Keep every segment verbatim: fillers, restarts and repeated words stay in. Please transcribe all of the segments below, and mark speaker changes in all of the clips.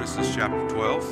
Speaker 1: Genesis chapter twelve.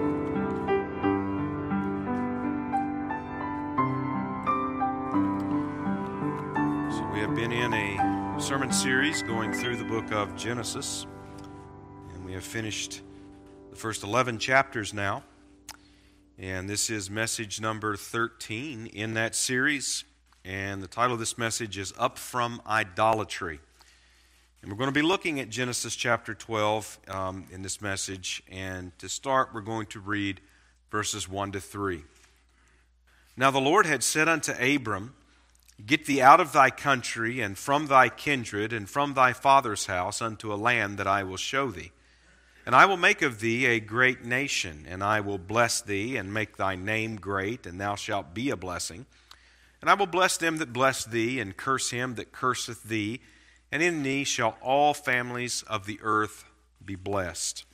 Speaker 1: So we have been in a sermon series going through the book of Genesis, and we have finished the first eleven chapters now, and this is message number thirteen in that series, and the title of this message is Up From Idolatry. And we're going to be looking at Genesis chapter twelve um, in this message. And to start, we're going to read verses one to three. Now the Lord had said unto Abram, Get thee out of thy country, and from thy kindred, and from thy father's house, unto a land that I will show thee. And I will make of thee a great nation, and I will bless thee, and make thy name great, and thou shalt be a blessing. And I will bless them that bless thee, and curse him that curseth thee, and in thee shall all families of the earth be blessed.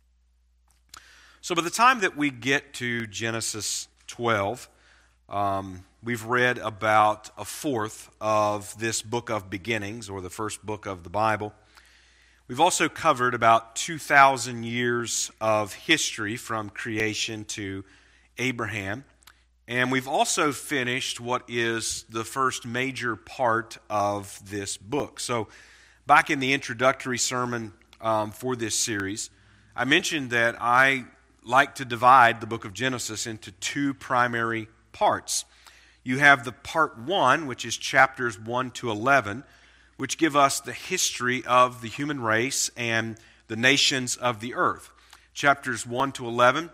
Speaker 1: So by the time that we get to Genesis twelve, um, we've read about a fourth of this book of beginnings, or the first book of the Bible. We've also covered about two thousand years of history from creation to Abraham. And we've also finished what is the first major part of this book. So back in the introductory sermon um, for this series, I mentioned that I like to divide the book of Genesis into two primary parts. You have the part one, which is chapters one to eleven, which give us the history of the human race and the nations of the earth. Chapters one to eleven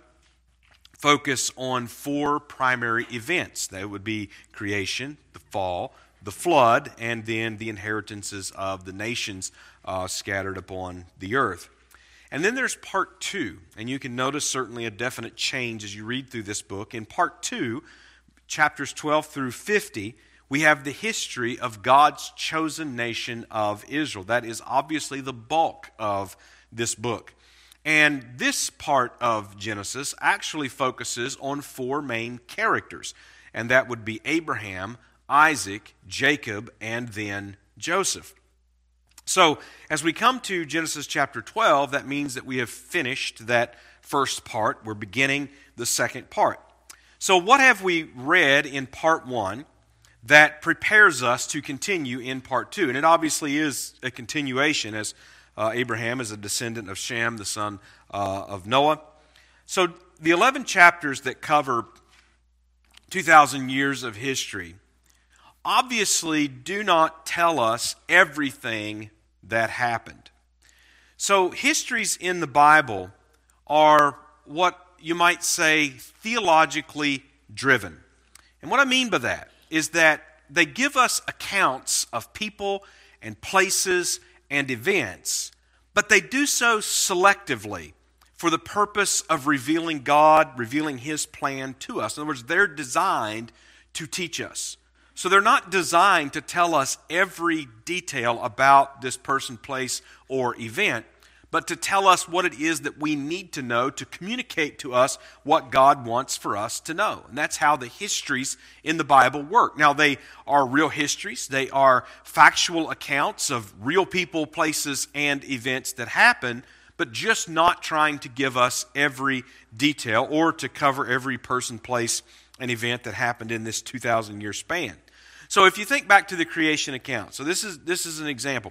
Speaker 1: focus on four primary events. That would be creation, the fall, the flood, and then the inheritances of the nations uh, scattered upon the earth. And then there's part two, and you can notice certainly a definite change as you read through this book. In part two, chapters twelve through fifty, we have the history of God's chosen nation of Israel. That is obviously the bulk of this book. And this part of Genesis actually focuses on four main characters, and that would be Abraham, Isaac, Jacob, and then Joseph. So as we come to Genesis chapter twelve, that means that we have finished that first part. We're beginning the second part. So what have we read in part one that prepares us to continue in part two? And it obviously is a continuation, as Uh, Abraham is a descendant of Shem, the son uh, of Noah. So the eleven chapters that cover two thousand years of history obviously do not tell us everything that happened. So histories in the Bible are what you might say theologically driven. And what I mean by that is that they give us accounts of people and places and events, but they do so selectively for the purpose of revealing God, revealing His plan to us. In other words, they're designed to teach us. So they're not designed to tell us every detail about this person, place, or event, but to tell us what it is that we need to know to communicate to us what God wants for us to know. And that's how the histories in the Bible work. Now, they are real histories. They are factual accounts of real people, places, and events that happen, but just not trying to give us every detail or to cover every person, place, and event that happened in this two thousand year span. So if you think back to the creation account, so this is this is an example.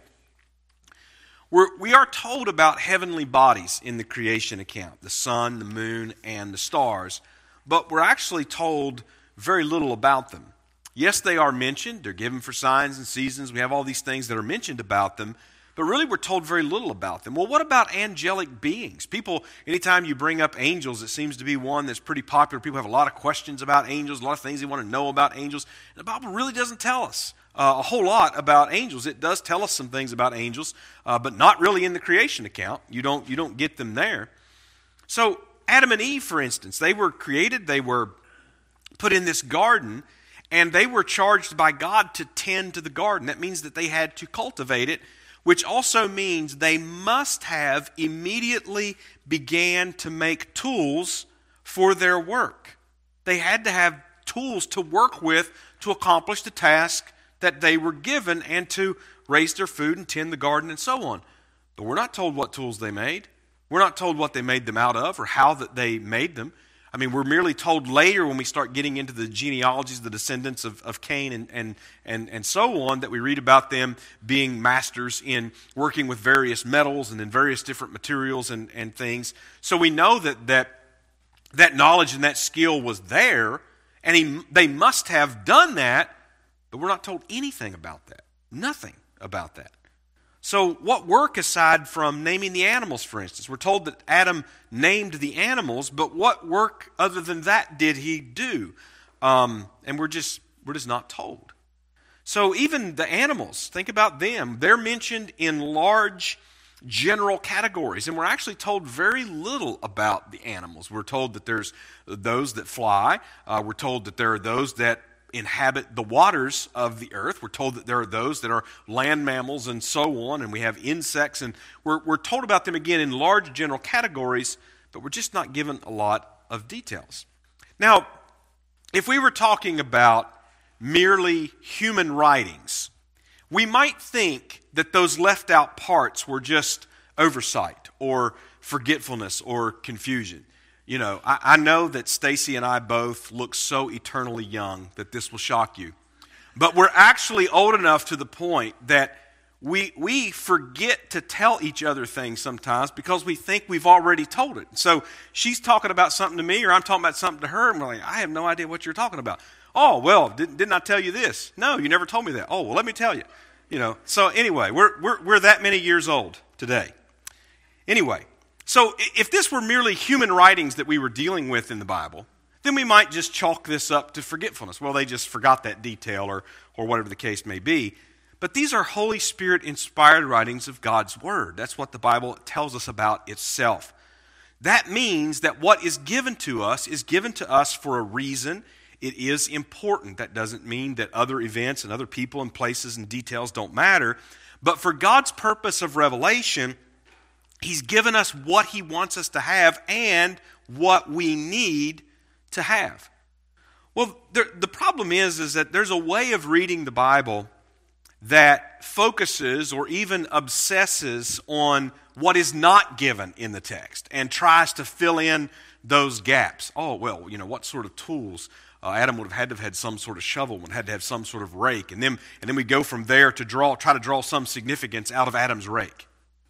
Speaker 1: We're, we are told about heavenly bodies in the creation account, the sun, the moon, and the stars, but we're actually told very little about them. Yes, they are mentioned. They're given for signs and seasons. We have all these things that are mentioned about them, but really we're told very little about them. Well, what about angelic beings? People, anytime you bring up angels, it seems to be one that's pretty popular. People have a lot of questions about angels, a lot of things they want to know about angels. And the Bible really doesn't tell us Uh, a whole lot about angels. It does tell us some things about angels, uh, but not really in the creation account. You don't, you don't get them there. So Adam and Eve, for instance, they were created, they were put in this garden, and they were charged by God to tend to the garden. That means that they had to cultivate it, which also means they must have immediately began to make tools for their work. They had to have tools to work with to accomplish the task that they were given and to raise their food and tend the garden and so on. But we're not told what tools they made. We're not told what they made them out of or how that they made them. I mean, we're merely told later when we start getting into the genealogies, the descendants of, of Cain and, and, and, and so on, that we read about them being masters in working with various metals and in various different materials and, and things. So we know that, that that knowledge and that skill was there, and he, they must have done that, but we're not told anything about that. Nothing about that. So what work aside from naming the animals, for instance? We're told that Adam named the animals, but what work other than that did he do? Um, and we're just we're just not told. So even the animals, think about them. They're mentioned in large general categories, and we're actually told very little about the animals. We're told that there's those that fly. Uh, we're told that there are those that inhabit the waters of the earth. We're told that there are those that are land mammals and so on, and we have insects, and we're, we're told about them again in large general categories, but we're just not given a lot of details. Now, if we were talking about merely human writings, we might think that those left out parts were just oversight or forgetfulness or confusion. You know, I, I know that Stacy and I both look so eternally young that this will shock you. But we're actually old enough to the point that we we forget to tell each other things sometimes because we think we've already told it. So she's talking about something to me, or I'm talking about something to her, and we're like, I have no idea what you're talking about. Oh, well, didn't, didn't I tell you this? No, you never told me that. Oh, well, let me tell you. You know. So anyway, we're we're we're that many years old today. Anyway. So if this were merely human writings that we were dealing with in the Bible, then we might just chalk this up to forgetfulness. Well, they just forgot that detail or, or whatever the case may be. But these are Holy Spirit-inspired writings of God's Word. That's what the Bible tells us about itself. That means that what is given to us is given to us for a reason. It is important. That doesn't mean that other events and other people and places and details don't matter. But for God's purpose of revelation, He's given us what He wants us to have and what we need to have. Well, there, the problem is, is that there's a way of reading the Bible that focuses or even obsesses on what is not given in the text and tries to fill in those gaps. Oh, well, you know, what sort of tools? Uh, Adam would have had to have had some sort of shovel, would have had to have some sort of rake. And then, and then we go from there to draw, try to draw some significance out of Adam's rake.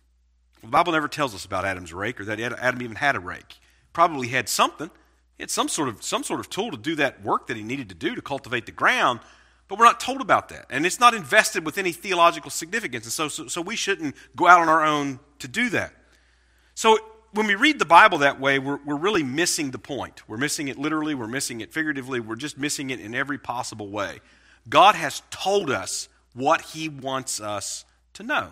Speaker 1: The Bible never tells us about Adam's rake or that Adam even had a rake. Probably had something. He had some sort of some sort of tool to do that work that he needed to do to cultivate the ground, but we're not told about that. And it's not invested with any theological significance, and so, so, so we shouldn't go out on our own to do that. So when we read the Bible that way, we're, we're really missing the point. We're missing it literally, we're missing it figuratively, we're just missing it in every possible way. God has told us what He wants us to know.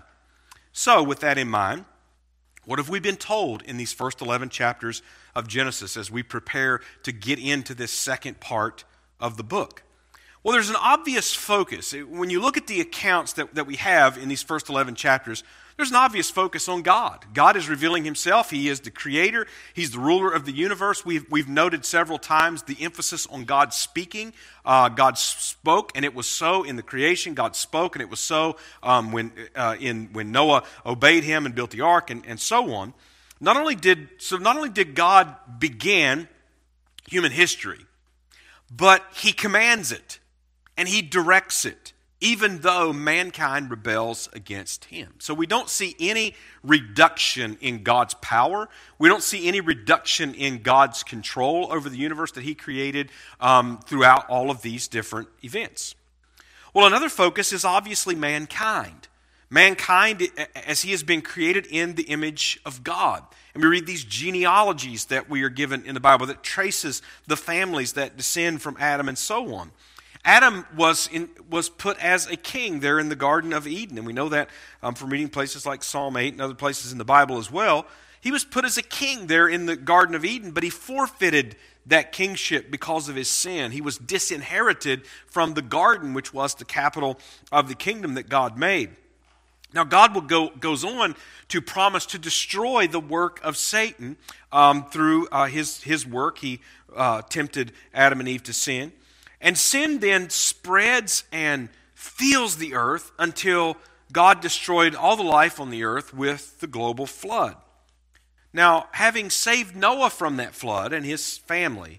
Speaker 1: So with that in mind, what have we been told in these first eleven chapters of Genesis as we prepare to get into this second part of the book? Well, there's an obvious focus. When you look at the accounts that, that we have in these first eleven chapters, there's an obvious focus on God. God is revealing Himself. He is the creator. He's the ruler of the universe. We've, we've noted several times the emphasis on God speaking. Uh, God spoke, and it was so in the creation. God spoke, and it was so um, when uh, in when Noah obeyed Him and built the ark, and, and so on. Not only did so, not only did God begin human history, but He commands it, and He directs it, even though mankind rebels against Him. So we don't see any reduction in God's power. We don't see any reduction in God's control over the universe that He created um, throughout all of these different events. Well, another focus is obviously mankind. Mankind, as he has been created in the image of God. And we read these genealogies that we are given in the Bible that traces the families that descend from Adam and so on. Adam was in, was put as a king there in the Garden of Eden, and we know that um, from reading places like Psalm eight and other places in the Bible as well. He was put as a king there in the Garden of Eden, but he forfeited that kingship because of his sin. He was disinherited from the garden, which was the capital of the kingdom that God made. Now, God will go, goes on to promise to destroy the work of Satan um, through uh, his, his work. He uh, tempted Adam and Eve to sin. And sin then spreads and fills the earth until God destroyed all the life on the earth with the global flood. Now, having saved Noah from that flood and his family,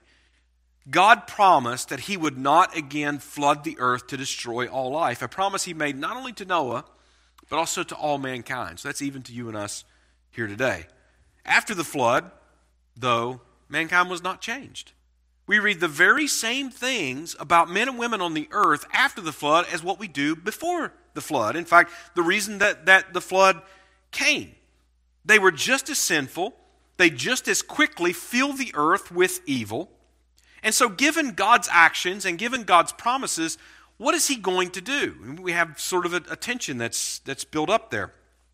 Speaker 1: God promised that he would not again flood the earth to destroy all life. A promise he made not only to Noah, but also to all mankind. So that's even to you and us here today. After the flood, though, mankind was not changed. We read the very same things about men and women on the earth after the flood as what we do before the flood. In fact, the reason that, that the flood came, they were just as sinful. They just as quickly filled the earth with evil. And so given God's actions and given God's promises, what is he going to do? We have sort of a, a tension that's, that's built up there.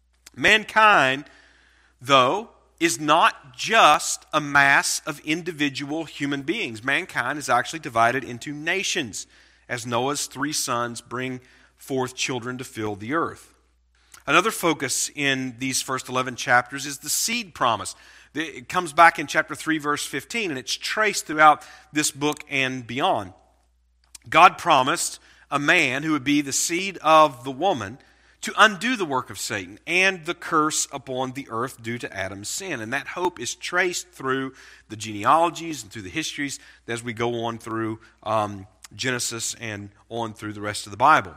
Speaker 1: Mankind, though, is not just a mass of individual human beings. Mankind is actually divided into nations, as Noah's three sons bring forth children to fill the earth. Another focus in these first eleven chapters is the seed promise. It comes back in chapter three, verse fifteen, and it's traced throughout this book and beyond. God promised a man who would be the seed of the woman to undo the work of Satan and the curse upon the earth due to Adam's sin. And that hope is traced through the genealogies and through the histories as we go on through um, Genesis and on through the rest of the Bible.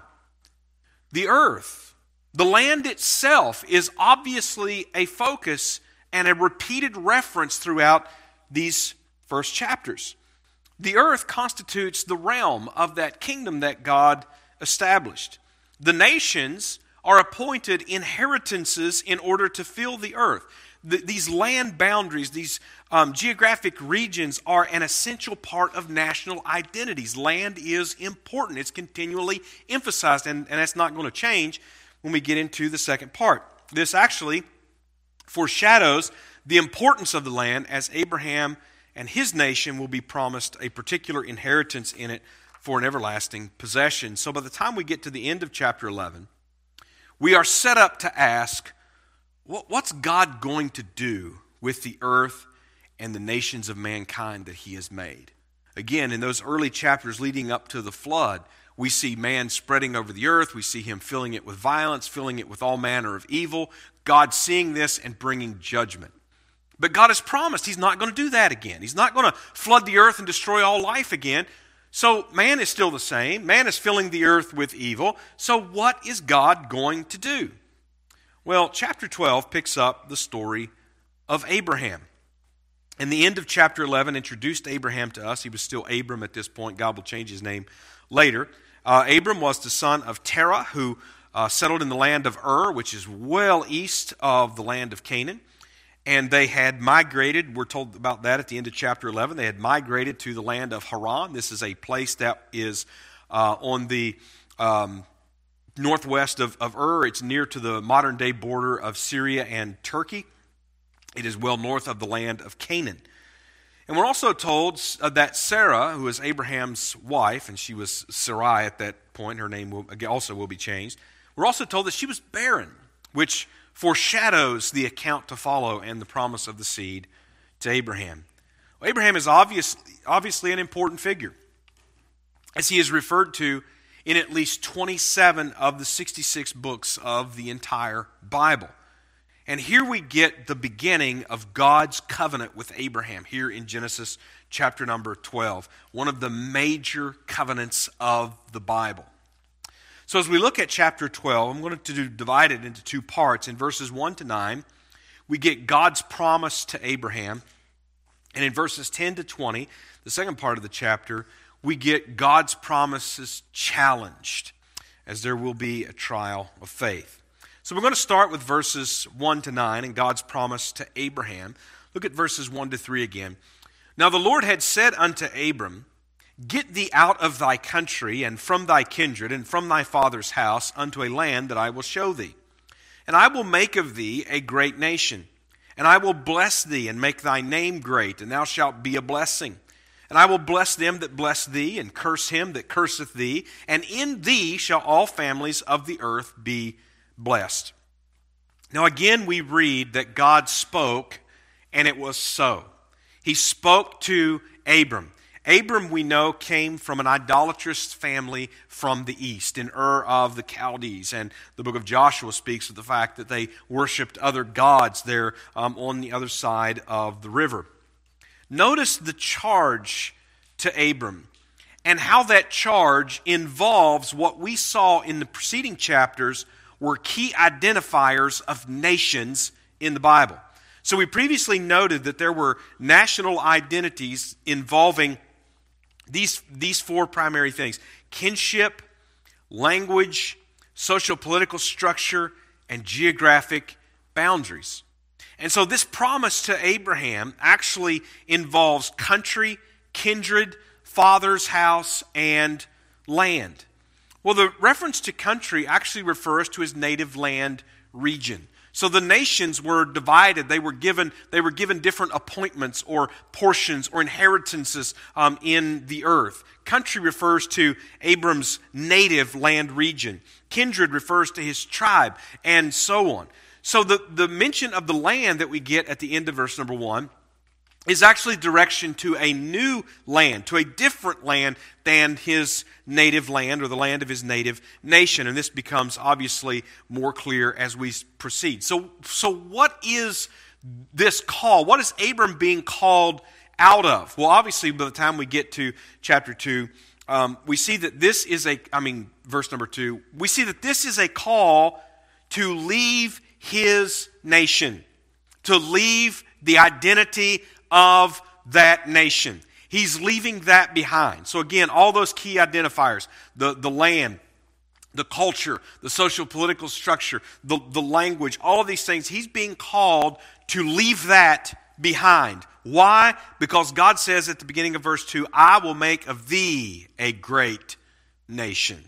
Speaker 1: The earth, the land itself, is obviously a focus and a repeated reference throughout these first chapters. The earth constitutes the realm of that kingdom that God established. The nations are appointed inheritances in order to fill the earth. The, these land boundaries, these um, geographic regions are an essential part of national identities. Land is important. It's continually emphasized, and, and that's not going to change when we get into the second part. This actually foreshadows the importance of the land as Abraham and his nation will be promised a particular inheritance in it for an everlasting possession. So by the time we get to the end of chapter eleven, we are set up to ask, what's God going to do with the earth and the nations of mankind that he has made? Again, in those early chapters leading up to the flood, we see man spreading over the earth. We see him filling it with violence, filling it with all manner of evil. God seeing this and bringing judgment. But God has promised he's not going to do that again. He's not going to flood the earth and destroy all life again. So man is still the same. Man is filling the earth with evil. So what is God going to do? Well, chapter twelve picks up the story of Abraham. And the end of chapter eleven introduced Abraham to us. He was still Abram at this point. God will change his name later. Uh, Abram was the son of Terah, who uh, settled in the land of Ur, which is well east of the land of Canaan. And they had migrated, we're told about that at the end of chapter eleven, they had migrated to the land of Haran. This is a place that is uh, on the um, northwest of, of Ur. It's near to the modern-day border of Syria and Turkey. It is well north of the land of Canaan. And we're also told that Sarah, who is Abraham's wife, and she was Sarai at that point, her name will, also will be changed. We're also told that she was barren, which foreshadows the account to follow and the promise of the seed to Abraham. Well, Abraham is obviously, obviously an important figure, as he is referred to in at least twenty-seven of the sixty-six books of the entire Bible. And here we get the beginning of God's covenant with Abraham here in Genesis chapter number twelve, one of the major covenants of the Bible. So as we look at chapter twelve, I'm going to divide it into two parts. In verses one to nine, we get God's promise to Abraham. And in verses ten to twenty, the second part of the chapter, we get God's promises challenged, as there will be a trial of faith. So we're going to start with verses one to nine and God's promise to Abraham. Look at verses one to three again. Now the Lord had said unto Abram, Get thee out of thy country, and from thy kindred, and from thy father's house, unto a land that I will show thee. And I will make of thee a great nation. And I will bless thee, and make thy name great, and thou shalt be a blessing. And I will bless them that bless thee, and curse him that curseth thee. And in thee shall all families of the earth be blessed. Now again we read that God spoke, and it was so. He spoke to Abram. Abram, we know, came from an idolatrous family from the east, in Ur of the Chaldees. And the book of Joshua speaks of the fact that they worshipped other gods there um, on the other side of the river. Notice the charge to Abram and how that charge involves what we saw in the preceding chapters were key identifiers of nations in the Bible. So we previously noted that there were national identities involving these, these four primary things: kinship, language, social political structure, and geographic boundaries. And so this promise to Abraham actually involves country, kindred, father's house, and land. Well, the reference to country actually refers to his native land region. So the nations were divided. They were given, they were given different appointments or portions or inheritances um, in the earth. Country refers to Abram's native land region. Kindred refers to his tribe, and so on. So the, the mention of the land that we get at the end of verse number one is actually direction to a new land, to a different land than his native land or the land of his native nation. And this becomes obviously more clear as we proceed. So, so what is this call? What is Abram being called out of? Well, obviously, by the time we get to chapter two, um, we see that this is a, I mean, verse number two, we see that this is a call to leave his nation, to leave the identity of that nation. He's leaving that behind. So again, all those key identifiers, the, the land, the culture, the social political structure, the, the language, all of these things, he's being called to leave that behind. Why? Because God says at the beginning of verse two, I will make of thee a great nation.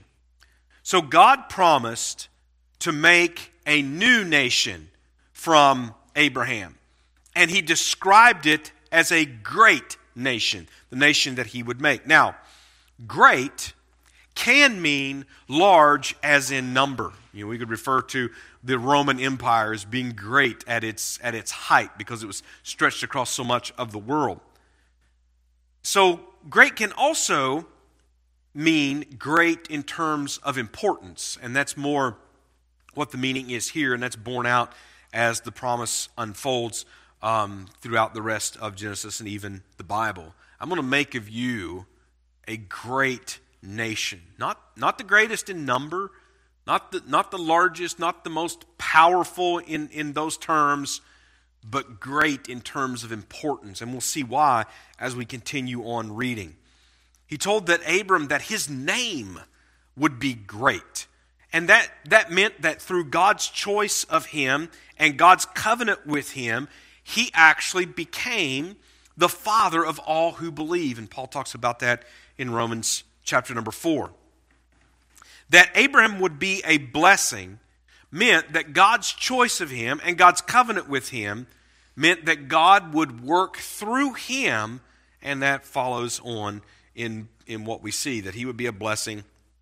Speaker 1: So God promised to make a new nation from Abraham. And he described it as a great nation, the nation that he would make. Now, great can mean large as in number. You know, we could refer to the Roman Empire as being great at its, at its height because it was stretched across so much of the world. So, great can also mean great in terms of importance, and that's more what the meaning is here, and that's borne out as the promise unfolds Um, throughout the rest of Genesis and even the Bible. I'm going to make of you a great nation. Not, not the greatest in number, not the, not the largest, not the most powerful in, in those terms, but great in terms of importance. And we'll see why as we continue on reading. He told that Abram that his name would be great. And that, that meant that through God's choice of him and God's covenant with him, he actually became the father of all who believe. And Paul talks about that in Romans chapter number four. That Abraham would be a blessing meant that God's choice of him and God's covenant with him meant that God would work through him, and that follows on in, in what we see, that he would be a blessing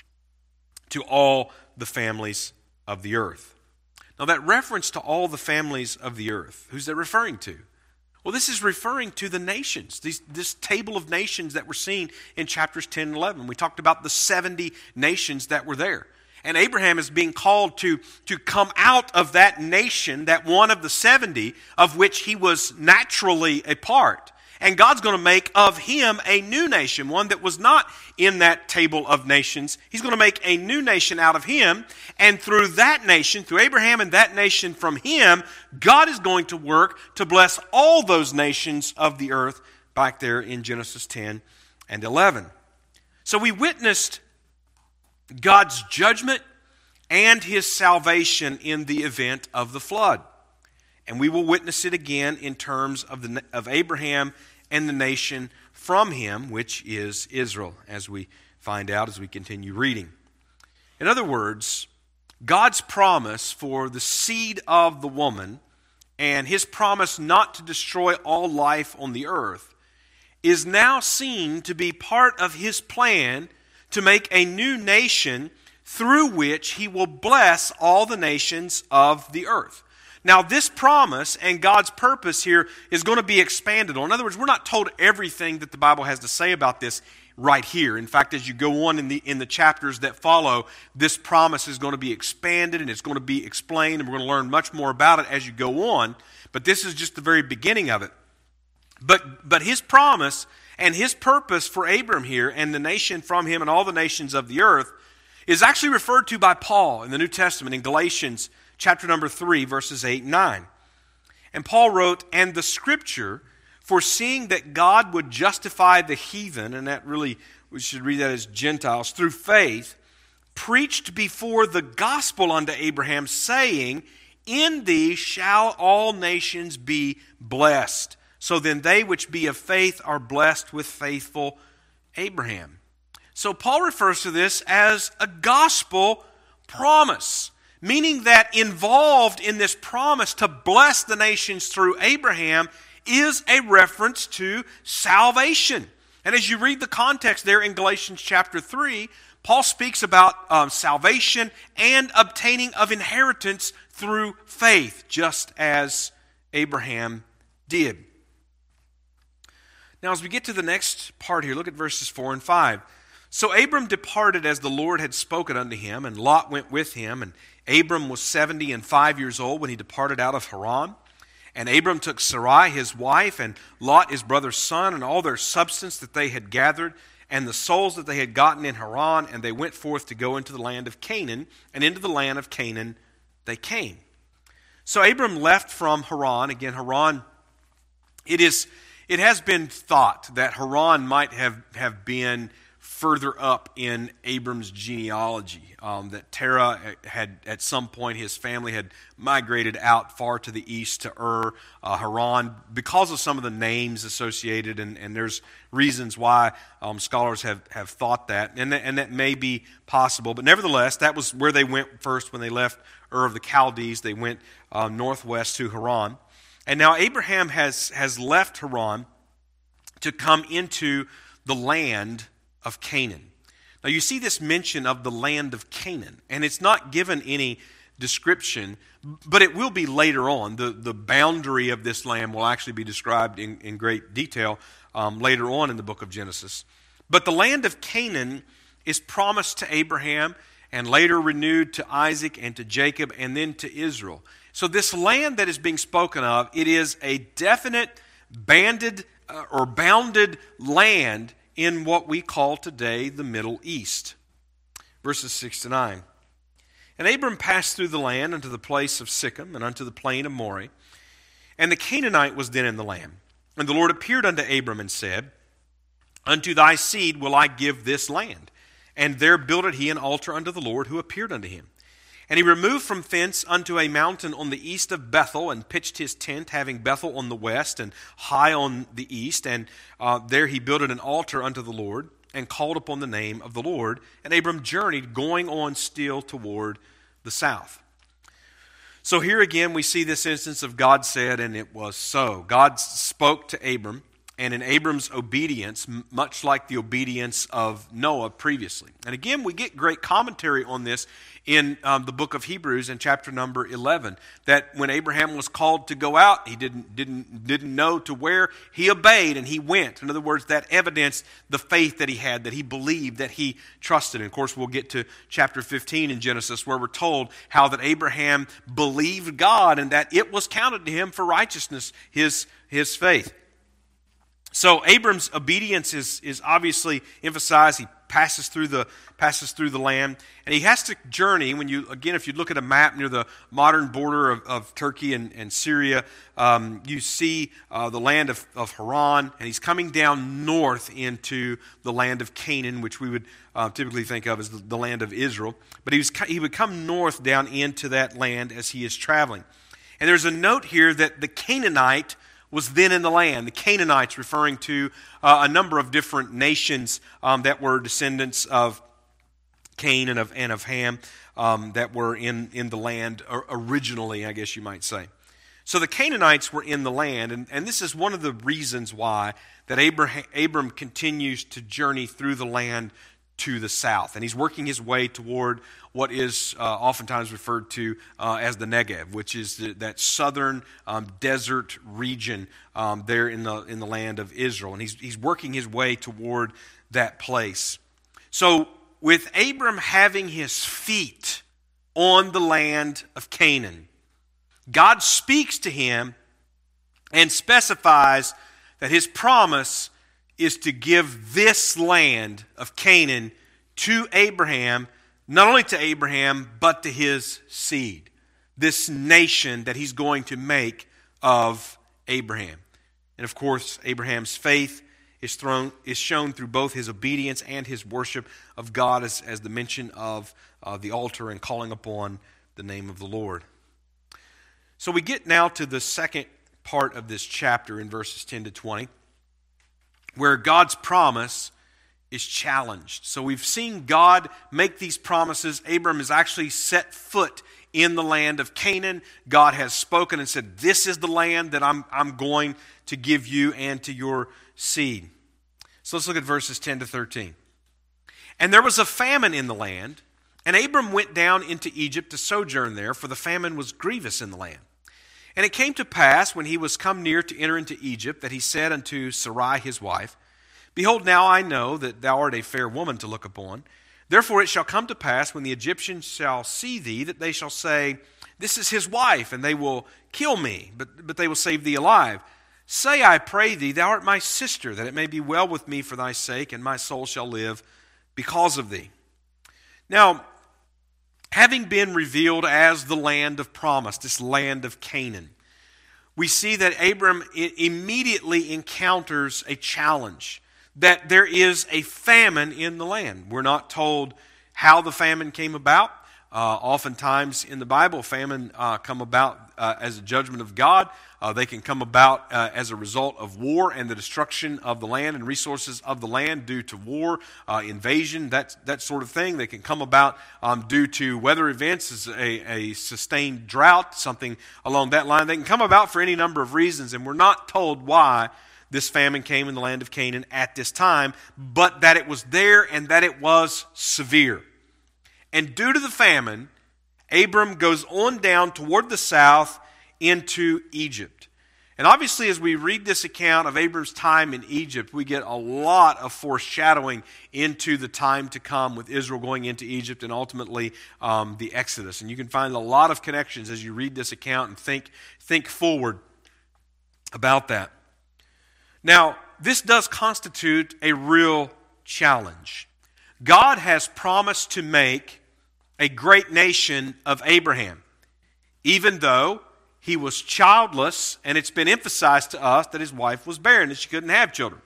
Speaker 1: to all the families of the earth. Now, that reference to all the families of the earth, who's that referring to? Well, this is referring to the nations, these, this table of nations that we're seeing in chapters ten and eleven. We talked about the seventy nations that were there. And Abraham is being called to, to come out of that nation, that one of the seventy, of which he was naturally a part. And God's going to make of him a new nation, one that was not in that table of nations. He's going to make a new nation out of him. And through that nation, through Abraham and that nation from him, God is going to work to bless all those nations of the earth back there in Genesis ten and eleven. So we witnessed God's judgment and his salvation in the event of the flood. And we will witness it again in terms of, the, of Abraham and the nation from him, which is Israel, as we find out as we continue reading. In other words, God's promise for the seed of the woman and his promise not to destroy all life on the earth is now seen to be part of his plan to make a new nation through which he will bless all the nations of the earth. Now, this promise and God's purpose here is going to be expanded on. In other words, we're not told everything that the Bible has to say about this right here. In fact, as you go on in the in the chapters that follow, this promise is going to be expanded and it's going to be explained, and we're going to learn much more about it as you go on. But this is just the very beginning of it. But but his promise and his purpose for Abram here and the nation from him and all the nations of the earth is actually referred to by Paul in the New Testament in Galatians chapter number three, verses eight and nine. And Paul wrote, "And the Scripture, foreseeing that God would justify the heathen," and that really, we should read that as Gentiles, "through faith, preached before the gospel unto Abraham, saying, In thee shall all nations be blessed. So then they which be of faith are blessed with faithful Abraham." So Paul refers to this as a gospel promise, meaning that involved in this promise to bless the nations through Abraham is a reference to salvation. And as you read the context there in Galatians chapter three, Paul speaks about um, salvation and obtaining of inheritance through faith, just as Abraham did. Now, as we get to the next part here, look at verses four and five. "So Abram departed as the Lord had spoken unto him, and Lot went with him. And Abram was seventy and five years old when he departed out of Haran. And Abram took Sarai his wife, and Lot his brother's son, and all their substance that they had gathered, and the souls that they had gotten in Haran, and they went forth to go into the land of Canaan, and into the land of Canaan they came." So Abram left from Haran. Again, Haran, it is, it has been thought that Haran might have, have been further up in Abram's genealogy, um, that Terah had, at some point, his family had migrated out far to the east to Ur, uh, Haran, because of some of the names associated, and, and there's reasons why um, scholars have, have thought that, and that, and that may be possible, but nevertheless, that was where they went first when they left Ur of the Chaldees. They went uh, northwest to Haran, and now Abraham has, has left Haran to come into the land of Canaan. Now you see this mention of the land of Canaan, and it's not given any description, but it will be later on. The, the boundary of this land will actually be described in, in great detail um, later on in the book of Genesis. But the land of Canaan is promised to Abraham and later renewed to Isaac and to Jacob and then to Israel. So this land that is being spoken of, it is a definite banded uh, or bounded land in what we call today the Middle East. Verses six to nine. "And Abram passed through the land unto the place of Sichem and unto the plain of Moreh. And the Canaanite was then in the land. And the Lord appeared unto Abram and said, Unto thy seed will I give this land. And there builded he an altar unto the Lord who appeared unto him. And he removed from thence unto a mountain on the east of Bethel, and pitched his tent, having Bethel on the west, and Hai on the east. And uh, there he builded an altar unto the Lord, and called upon the name of the Lord. And Abram journeyed, going on still toward the south." So here again we see this instance of God said, and it was so. God spoke to Abram, and in Abram's obedience, much like the obedience of Noah previously. And again, we get great commentary on this in um, the book of Hebrews in chapter number eleven, that when Abraham was called to go out, he didn't didn't didn't know to where, he obeyed and he went. In other words, that evidenced the faith that he had, that he believed, that he trusted. And of course, we'll get to chapter fifteen in Genesis, where we're told how that Abraham believed God and that it was counted to him for righteousness, his his faith. So Abram's obedience is, is obviously emphasized. He passes through the passes through the land, and he has to journey. When you again, if you look at a map near the modern border of, of Turkey and, and Syria, um, you see uh, the land of, of Haran, and he's coming down north into the land of Canaan, which we would uh, typically think of as the, the land of Israel. But he was he would come north down into that land as he is traveling. And there's a note here that the Canaanite was then in the land. The Canaanites referring to uh, a number of different nations um, that were descendants of Cain and of, and of Ham um, that were in, in the land originally, I guess you might say. So the Canaanites were in the land, and, and this is one of the reasons why that Abraham, Abram continues to journey through the land to the south. And he's working his way toward what is uh, oftentimes referred to uh, as the Negev, which is the, that southern um, desert region um, there in the in the land of Israel. And he's he's working his way toward that place. So with Abram having his feet on the land of Canaan, God speaks to him and specifies that his promise is to give this land of Canaan to Abraham, not only to Abraham, but to his seed, this nation that he's going to make of Abraham. And of course, Abraham's faith is thrown is shown through both his obedience and his worship of God, as, as the mention of uh, the altar and calling upon the name of the Lord. So we get now to the second part of this chapter in verses ten to twenty, where God's promise is challenged. So we've seen God make these promises. Abram has actually set foot in the land of Canaan. God has spoken and said, this is the land that I'm, I'm going to give you and to your seed. So let's look at verses ten to thirteen. And there was a famine in the land, and Abram went down into Egypt to sojourn there, for the famine was grievous in the land. And it came to pass, when he was come near to enter into Egypt, that he said unto Sarai his wife, Behold, now I know that thou art a fair woman to look upon. Therefore it shall come to pass, when the Egyptians shall see thee, that they shall say, This is his wife, and they will kill me, but, but they will save thee alive. Say, I pray thee, thou art my sister, that it may be well with me for thy sake, and my soul shall live because of thee. Now, having been revealed as the land of promise, this land of Canaan, we see that Abram immediately encounters a challenge, that there is a famine in the land. We're not told how the famine came about. Uh, oftentimes in the Bible, famine uh, come about uh, as a judgment of God. Uh, they can come about uh, as a result of war and the destruction of the land and resources of the land due to war, uh, invasion, that, that sort of thing. They can come about um, due to weather events, as a, a sustained drought, something along that line. They can come about for any number of reasons, and we're not told why this famine came in the land of Canaan at this time, but that it was there and that it was severe. And due to the famine, Abram goes on down toward the south into Egypt. And obviously, as we read this account of Abram's time in Egypt, we get a lot of foreshadowing into the time to come with Israel going into Egypt and ultimately um, the Exodus. And you can find a lot of connections as you read this account and think, think forward about that. Now, this does constitute a real challenge. God has promised to make a great nation of Abraham, even though he was childless, and it's been emphasized to us that his wife was barren and she couldn't have children.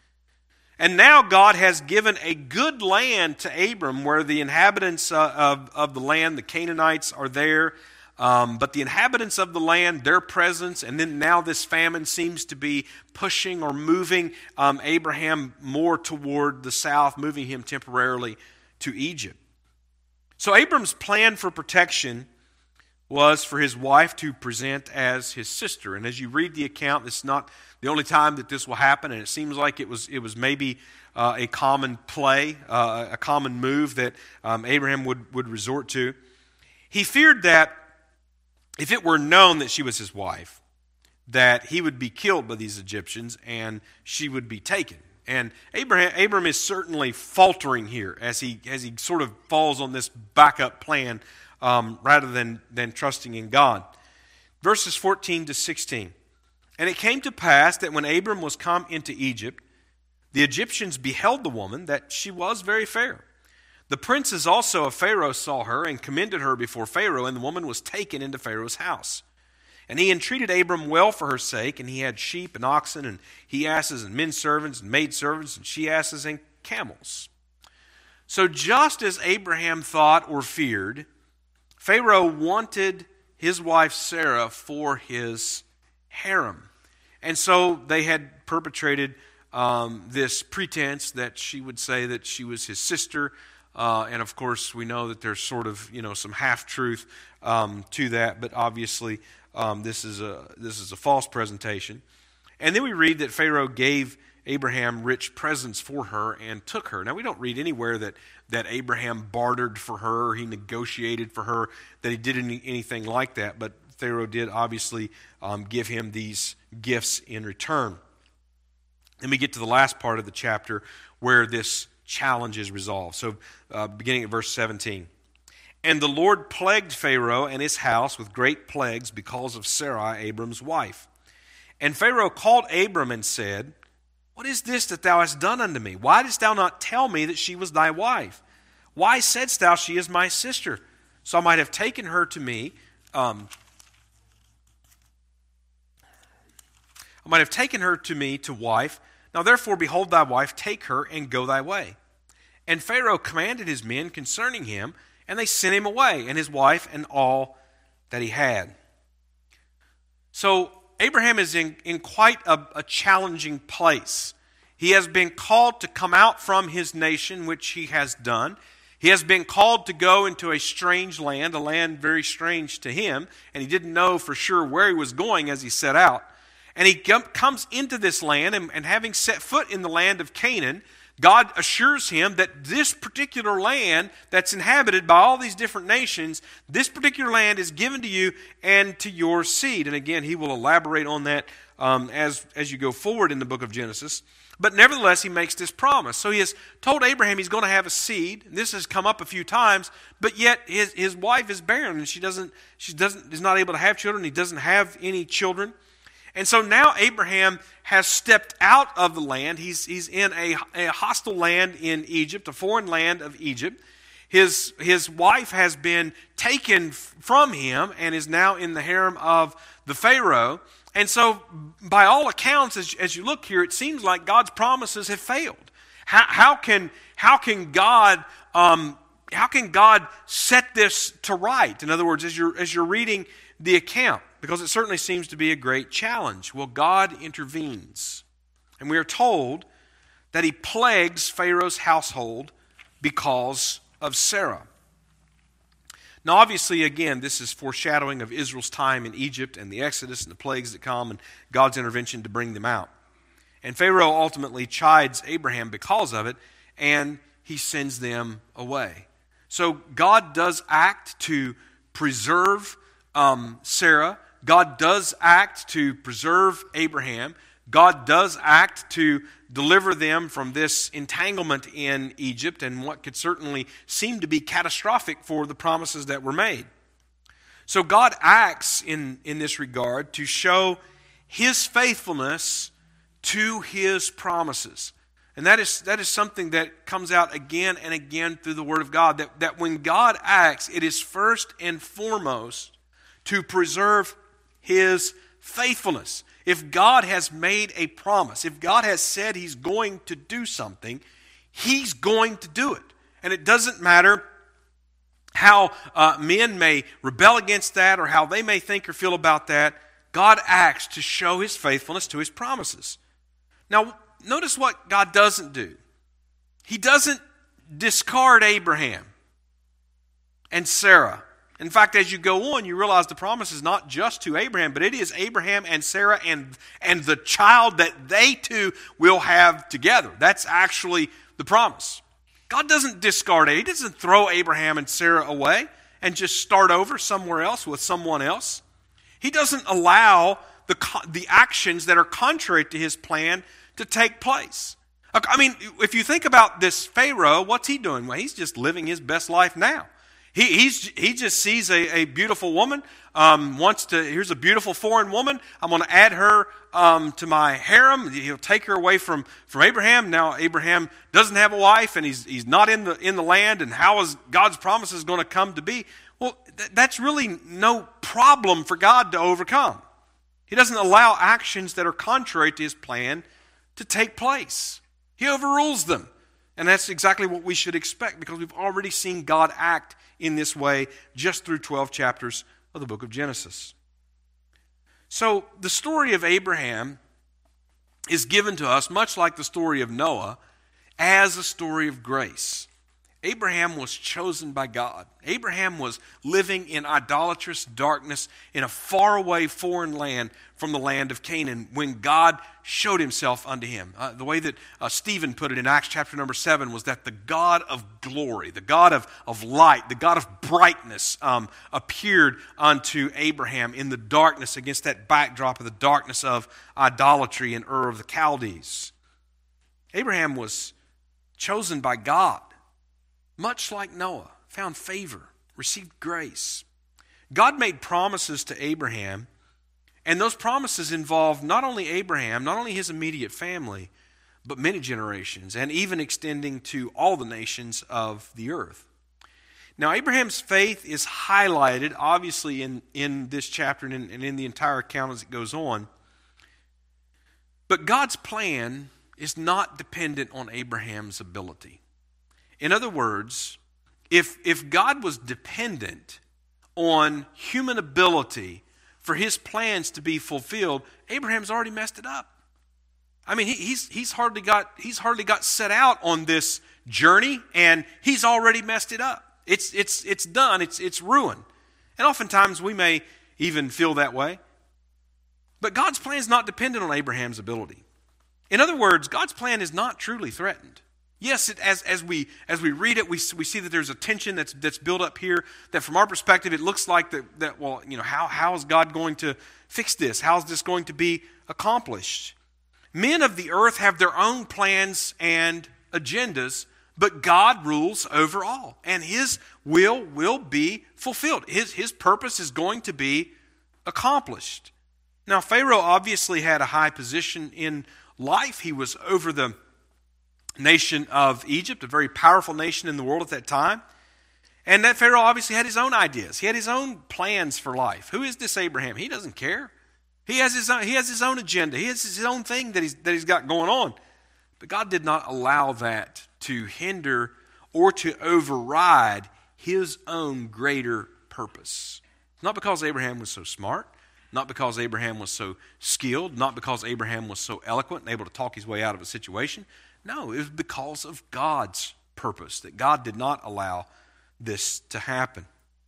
Speaker 1: And now God has given a good land to Abram, where the inhabitants uh, of, of the land, the Canaanites, are there. Um, but the inhabitants of the land, their presence, and then now this famine seems to be pushing or moving um, Abraham more toward the south, moving him temporarily to Egypt. So Abram's plan for protection was for his wife to present as his sister. And as you read the account, this is not the only time that this will happen, and it seems like it was it was maybe uh, a common play, uh, a common move that um, Abraham would, would resort to. He feared that if it were known that she was his wife, that he would be killed by these Egyptians and she would be taken. And Abraham, Abram is certainly faltering here as he as he sort of falls on this backup plan um, rather than, than trusting in God. Verses fourteen to sixteen. And it came to pass that when Abram was come into Egypt, the Egyptians beheld the woman, that she was very fair. The princes also of Pharaoh saw her and commended her before Pharaoh, and the woman was taken into Pharaoh's house. And he entreated Abram well for her sake, and he had sheep and oxen and he asses and men servants and maid servants and she asses and camels. So just as Abraham thought or feared, Pharaoh wanted his wife Sarah for his harem. And so they had perpetrated um, this pretense that she would say that she was his sister. Uh, and of course, we know that there's sort of, you know, some half-truth um, to that, but obviously um, this is a this is a false presentation. And then we read that Pharaoh gave Abraham rich presents for her and took her. Now, we don't read anywhere that, that Abraham bartered for her, or he negotiated for her, that he did any, anything like that, but Pharaoh did obviously um, give him these gifts in return. Then we get to the last part of the chapter where this challenge is resolved. So uh, beginning at verse seventeen. And the Lord plagued Pharaoh and his house with great plagues because of Sarai, Abram's wife. And Pharaoh called Abram and said, What is this that thou hast done unto me? Why didst thou not tell me that she was thy wife? Why saidst thou, She is my sister? So I might have taken her to me, um, I might have taken her to me to wife. Now therefore, behold thy wife, take her, and go thy way. And Pharaoh commanded his men concerning him, and they sent him away, and his wife, and all that he had. So Abraham is in, in quite a, a challenging place. He has been called to come out from his nation, which he has done. He has been called to go into a strange land, a land very strange to him, and he didn't know for sure where he was going as he set out. And he comes into this land, and, and having set foot in the land of Canaan, God assures him that this particular land that's inhabited by all these different nations, this particular land is given to you and to your seed. And again, he will elaborate on that um, as, as you go forward in the book of Genesis. But nevertheless, he makes this promise. So he has told Abraham he's going to have a seed. This has come up a few times, but yet his, his wife is barren, and she doesn't she doesn't is not able to have children. He doesn't have any children. And so now Abraham has stepped out of the land. He's, he's in a, a hostile land in Egypt, a foreign land of Egypt. His, his wife has been taken from him and is now in the harem of the Pharaoh. And so by all accounts, as, as you look here, it seems like God's promises have failed. How, how, can, how, can, God, um, how can God set this to right? In other words, as you're, as you're reading the account, because it certainly seems to be a great challenge. Well, God intervenes. And we are told that he plagues Pharaoh's household because of Sarah. Now, obviously, again, this is foreshadowing of Israel's time in Egypt and the Exodus and the plagues that come and God's intervention to bring them out. And Pharaoh ultimately chides Abraham because of it, and he sends them away. So God does act to preserve um, Sarah. God does act to preserve Abraham. God does act to deliver them from this entanglement in Egypt and what could certainly seem to be catastrophic for the promises that were made. So God acts in, in this regard to show his faithfulness to his promises. And that is, that is something that comes out again and again through the Word of God, that, that when God acts, it is first and foremost to preserve his faithfulness. If God has made a promise, if God has said he's going to do something, he's going to do it. And it doesn't matter how uh, men may rebel against that or how they may think or feel about that. God acts to show his faithfulness to his promises. Now, notice what God doesn't do. He doesn't discard Abraham and Sarah. In fact, as you go on, you realize the promise is not just to Abraham, but it is Abraham and Sarah and, and the child that they two will have together. That's actually the promise. God doesn't discard it. He doesn't throw Abraham and Sarah away and just start over somewhere else with someone else. He doesn't allow the, the actions that are contrary to his plan to take place. I mean, if you think about this Pharaoh, what's he doing? Well, he's just living his best life now. He he's, he just sees a, a beautiful woman, um, wants to, here's a beautiful foreign woman, I'm going to add her um, to my harem. He'll take her away from, from Abraham. Now Abraham doesn't have a wife and he's he's not in the in the land, and how is God's promises going to come to be? Well, th- that's really no problem for God to overcome. He doesn't allow actions that are contrary to his plan to take place. He overrules them. And that's exactly what we should expect, because we've already seen God act in this way just through twelve chapters of the book of Genesis. So the story of Abraham is given to us, much like the story of Noah, as a story of grace. Abraham was chosen by God. Abraham was living in idolatrous darkness in a faraway foreign land from the land of Canaan when God showed himself unto him. Uh, the way that uh, Stephen put it in Acts chapter number seven was that the God of glory, the God of, of light, the God of brightness um, appeared unto Abraham in the darkness against that backdrop of the darkness of idolatry in Ur of the Chaldees. Abraham was chosen by God. Much like Noah, found favor, received grace. God made promises to Abraham, and those promises involved not only Abraham, not only his immediate family, but many generations, and even extending to all the nations of the earth. Now, Abraham's faith is highlighted, obviously, in, in this chapter and in, and in the entire account as it goes on. But God's plan is not dependent on Abraham's ability. In other words, if, if God was dependent on human ability for his plans to be fulfilled, Abraham's already messed it up. I mean, he, he's, he's, hardly got, he's hardly got set out on this journey, and he's already messed it up. It's, it's, it's done. It's, it's ruined. And oftentimes we may even feel that way. But God's plan is not dependent on Abraham's ability. In other words, God's plan is not truly threatened. Yes, it, as, as, we, as we read it, we, we see that there's a tension that's, that's built up here, that from our perspective, it looks like that, that well, you know, how, how is God going to fix this? How is this going to be accomplished? Men of the earth have their own plans and agendas, but God rules over all, and his will will be fulfilled. His, his purpose is going to be accomplished. Now, Pharaoh obviously had a high position in life. He was over the nation of Egypt, a very powerful nation in the world at that time. And that Pharaoh obviously had his own ideas. He had his own plans for life. Who is this Abraham? He doesn't care. He has his own, he has his own agenda. He has his own thing that he's, that he's got going on. But God did not allow that to hinder or to override his own greater purpose. Not because Abraham was so smart, not because Abraham was so skilled, not because Abraham was so eloquent and able to talk his way out of a situation. No, it was because of God's purpose, that God did not allow this to happen.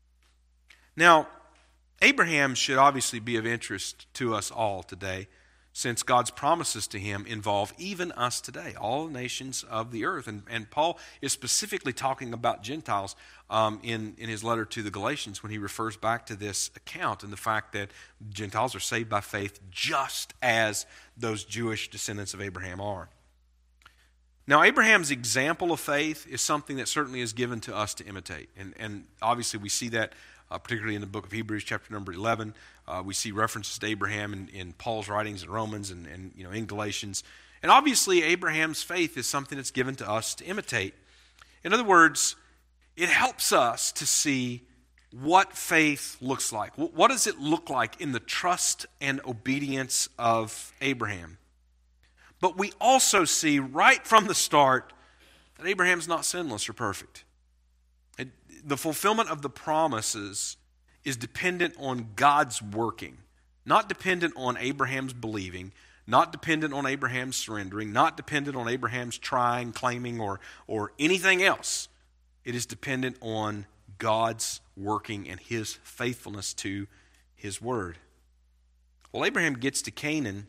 Speaker 1: Now, Abraham should obviously be of interest to us all today, since God's promises to him involve even us today, all nations of the earth. And, and Paul is specifically talking about Gentiles um, in, in his letter to the Galatians when he refers back to this account and the fact that Gentiles are saved by faith just as those Jewish descendants of Abraham are. Now, Abraham's example of faith is something that certainly is given to us to imitate. And, and obviously we see that uh, particularly in the book of Hebrews, chapter number eleven. Uh, we see references to Abraham in, in Paul's writings in Romans and, and you know in Galatians. And obviously Abraham's faith is something that's given to us to imitate. In other words, it helps us to see what faith looks like. What does it look like in the trust and obedience of Abraham? But we also see right from the start that Abraham's not sinless or perfect. It, the fulfillment of the promises is dependent on God's working, not dependent on Abraham's believing, not dependent on Abraham's surrendering, not dependent on Abraham's trying, claiming, or, or anything else. It is dependent on God's working and his faithfulness to his word. Well, Abraham gets to Canaan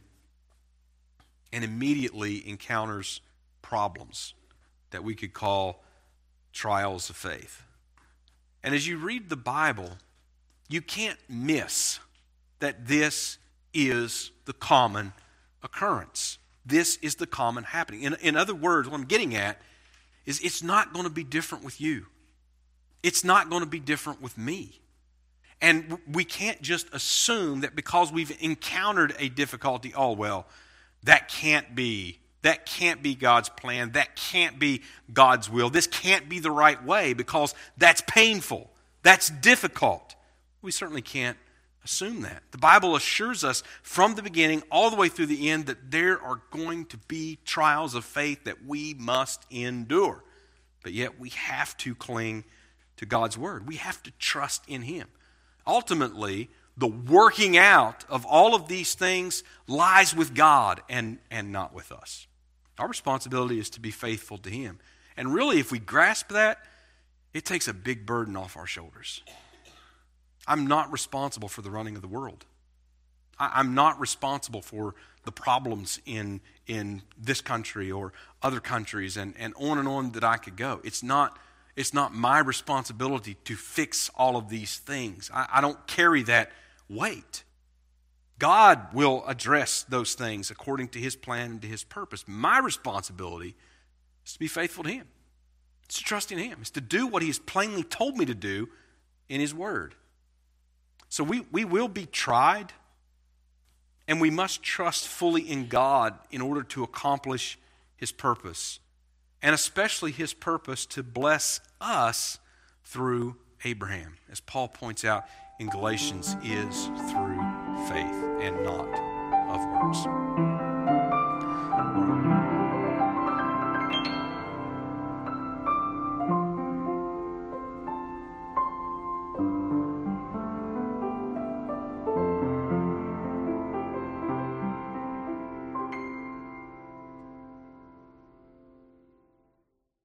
Speaker 1: and immediately encounters problems that we could call trials of faith. And as you read the Bible, you can't miss that this is the common occurrence. This is the common happening. In, in other words, what I'm getting at is it's not going to be different with you. It's not going to be different with me. And we can't just assume that because we've encountered a difficulty, oh, well, that can't be, that can't be God's plan. That can't be God's will. This can't be the right way because that's painful. That's difficult. We certainly can't assume that. The Bible assures us from the beginning all the way through the end that there are going to be trials of faith that we must endure. But yet we have to cling to God's word. We have to trust in him. Ultimately, the working out of all of these things lies with God and, and not with us. Our responsibility is to be faithful to him. And really, if we grasp that, it takes a big burden off our shoulders. I'm not responsible for the running of the world. I'm not responsible for the problems in in this country or other countries, and, and on and on that I could go. It's not it's not my responsibility to fix all of these things. I, I don't carry that weight. God will address those things according to His plan and to His purpose. My responsibility is to be faithful to Him. It's to trust in Him. It's to do what He has plainly told me to do in His Word. So we, we will be tried, and we must trust fully in God in order to accomplish His purpose, and especially His purpose to bless us through Abraham, as Paul points out in Galatians, is through faith and not of works.